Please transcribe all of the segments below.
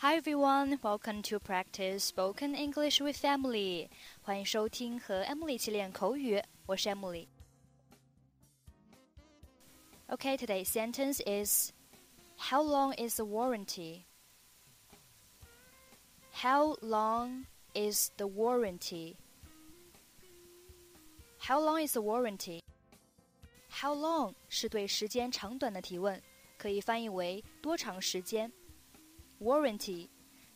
Hi everyone, welcome to practice spoken English with Emily. 欢迎收听和 Emily 一起练口语，我是 Emily. Okay, today's sentence is How long is the warranty? How long is the warranty? How long is the warranty? How long 是对时间长短的提问，可以翻译为多长时间。Warranty,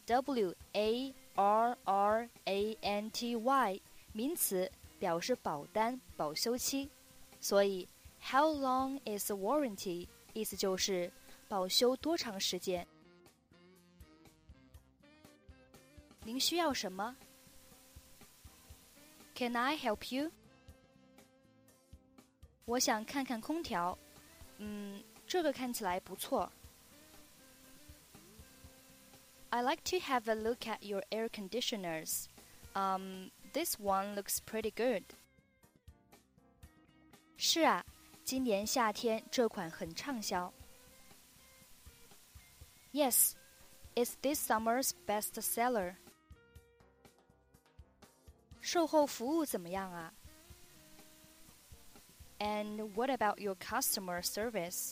W-A-R-R-A-N-T-Y 名词，表示保单、保修期。所以 How long is the warranty 意思就是保修多长时间。您需要什么？ Can I help you? 我想看看空调。这个看起来不错。I like to have a look at your air conditioners. This one looks pretty good. 是啊，今年夏天这款很畅销。Yes, it's this summer's best seller. 售后服务怎么样啊？ And what about your customer service?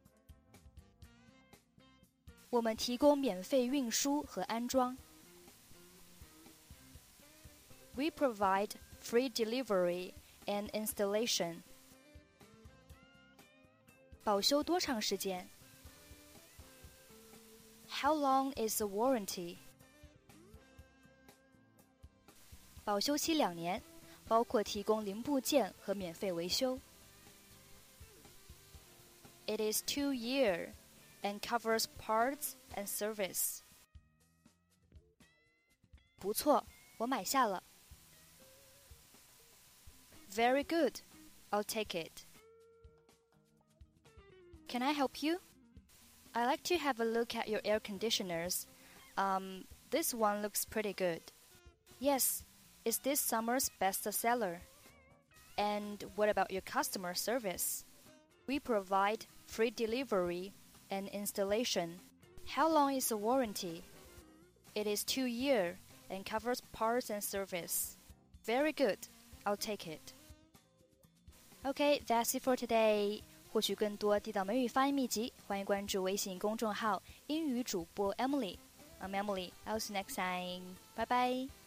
我们提供免费运输和安装。We provide free delivery and installation. 保修多长时间？ How long is the warranty? 保修期2年，包括提供零部件和免费维修。It is 2 years and covers parts and service. 不错，我买下了。Very good, I'll take it. Can I help you? I like to have a look at your air conditioners. This one looks pretty good. Yes, it's this summer's best seller. And what about your customer service? We provide free delivery and installation. How long is the warranty? It is 2 years and covers parts and service. Very good, I'll take it. Okay, that's it for today. 获取更多地道美语发音秘籍，欢迎关注微信公众号英语主播 Emily. I'm Emily. I'll see you next time. Bye bye.